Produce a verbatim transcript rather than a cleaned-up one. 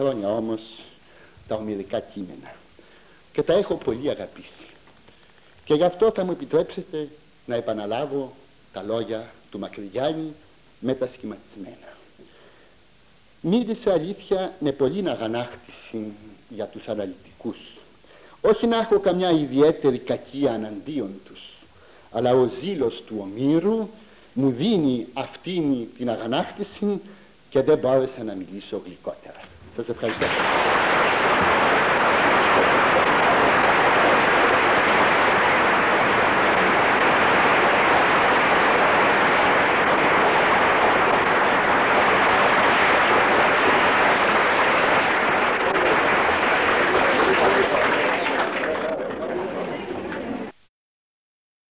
χρόνια όμως τα ομηρικά κείμενα και τα έχω πολύ αγαπήσει. Και γι' αυτό θα μου επιτρέψετε να επαναλάβω τα λόγια του Μακρυγιάννη μετασχηματισμένα. Μίλησα αλήθεια με πολλήν αγανάκτηση για τους αναλυτικούς, όχι να έχω καμιά ιδιαίτερη κακία αναντίον τους, αλλά ο ζήλος του Ομήρου μου δίνει αυτήν την αγανάκτηση και δεν μπόρεσα να μιλήσω γλυκότερα. Σας ευχαριστώ.